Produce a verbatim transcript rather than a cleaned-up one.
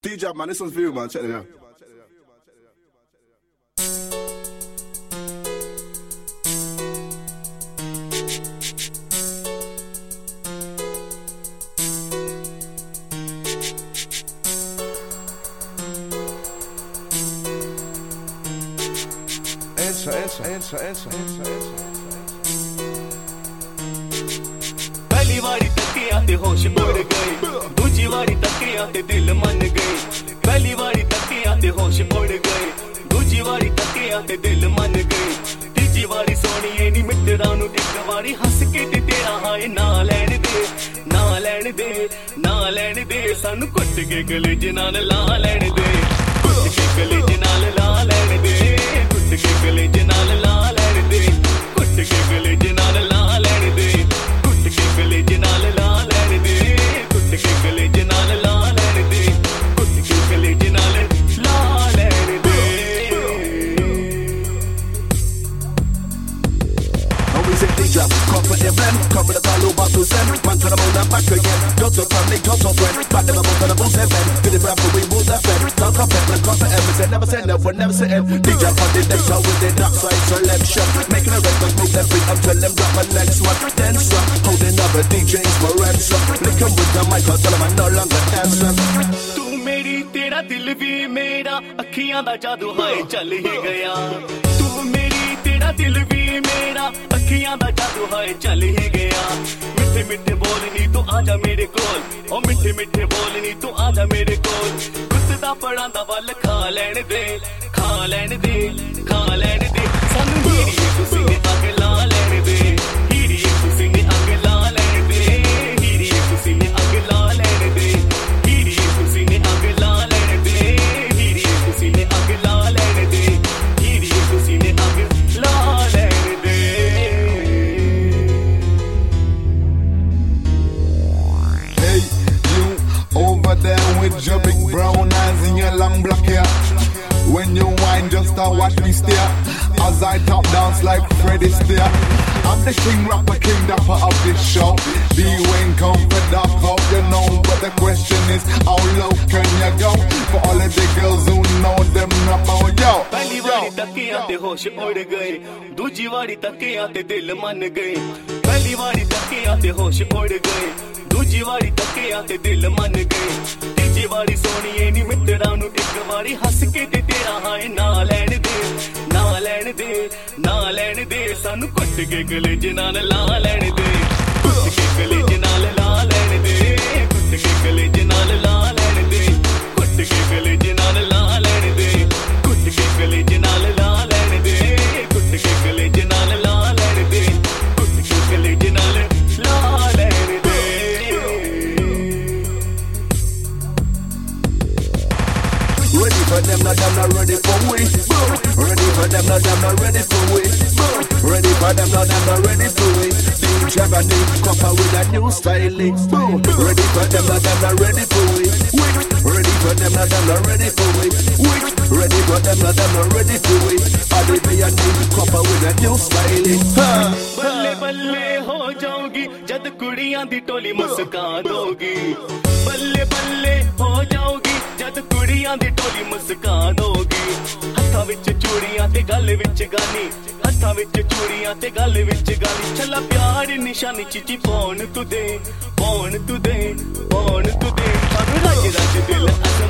D J man, this one's for you, man. Check it out. Answer, answer, answer, answer, answer, answer. पहली बारी तकिया ते होश उड़ गए, दूजी बारी तकिया ते दिल मन गए। पहली बारी तकिया ते होश उड़ गए, दूजी बारी तकिया ते दिल मन गए। तीजी बारी सोनिए नी मित्तरां नूं इक बारी हंस के ते तेरा हाय ना लैण दे, ना लैण दे, ना लैण दे। सानू कुट के गलेज नाल ला लैण दे, कुट के गलेज नाल ला लैण दे, कुट के गलेज नाल ला लैण दे, कुट के गलेज नाल ला लैण दे, कुट के गलेज नाल ला लैण दे, कुट के गलेज नाल ला लैण दे, कुट के गलेज नाल ला लैण दे। Always in D J, corporate and blend, cover the value back to send, man to the moon and back again. Go to family, go to friend, back them up on the booze heaven. Get it rap, we move that fed. Talk up and cross the ever said, never said never, never said end. D J on the next show with the dark side selection, making a record move that beat until them drop a next one. Then some holding up a D J's for ransom. Lick 'em with the mic, I'll tell 'em I'm no longer handsome. तू मेरी तेरा दिल भी मेरा अखियां दा जादू हाय चल ही गया। तू मेरी तेरा दिल भी मेरा अखियां दा जादू हाय चल ही गया। मिठे मिठे बोलनी तू आजा मेरे कोल, ओ मिठे मिठे बोलनी तू आजा मेरे कोल। कुत्ते दा पड़ां दा वल खा लैण दे, खा लैण दे, खा लैण दे। सानू हीरिए तुसी ने अग ला लैण दे, हीरिए तुसी ने अग ला लैण दे, हीरिए तुसी ने अग ला लैण दे, हीरिए तुसी ने अग ला लैण दे, हीरिए तुसी ने अग ला लैण दे, हीरिए तुसी ने अग ला लैण दे। Hey, you over there with your big brown eyes and your long black hair. When you whine, just a watch me stare as I top dance like Freddy Steer. I'm the king rapper, king dapper of this show. D Wayne come for dark out, you know. But the question is, how low can you go? For all of the girls who know them about yo. पहली बारी तकिया ते होश उड़ गए, दूजी बारी तकिया ते दिल मन गए। पहली बारी तकिया ते होश उड़ गए, दूजी बारी तकिया ते दिल मन गए। तीजी बारी सोनिए नी मित्तरां नूं इक बारी हंस के ते तेरा हाय ना लैण दे, ना लैण दे, ना लैण दे। सानू कुट के गलेज नाल ला लैण दे, कुट के गलेज नाल ला लैण दे, कुट के गलेज नाल ला लैण दे, कुट के गलेज नाल ला लैण दे, कुट के गलेज नाल ला लैण दे, कुट के गलेज नाल ला लैण दे, कुट के गलेज नाल ला लैण दे। Ready for them, not them, not ready for we. Ready for them, not them, not ready for we. Ready for them, not them, not ready for we. D J Vanny, copper with a new styling. Ready for them, not them, not ready for we. Ready for them, not them, not ready for we. Ready for them, not them, not ready for we. Adi be a new copper with a new styling. बल्ले बल्ले हो जाऊंगी जद कुड़ियां दी टोली मुस्कान दोगी, बल्ले बल्ले हो जाऊंगी जद कुड़ियां दी टोली मुस्कान दोगी। हत्थां विच चूड़ियां ते गल विच गानी, हत्थां विच चूड़ियां ते गल विच गानी। चला प्यार निशानी चिची पौन तू दे, पौन तू दे, पौन तू दे। रज रज दिल